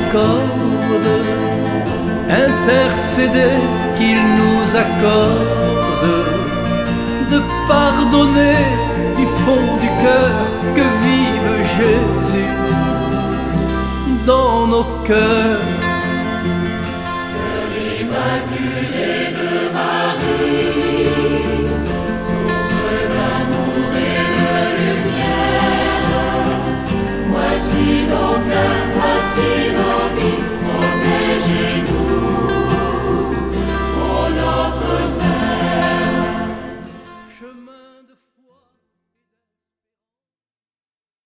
miséricorde, intercéder qu'il nous accorde de pardonner du fond du cœur, que vive Jésus dans nos cœurs.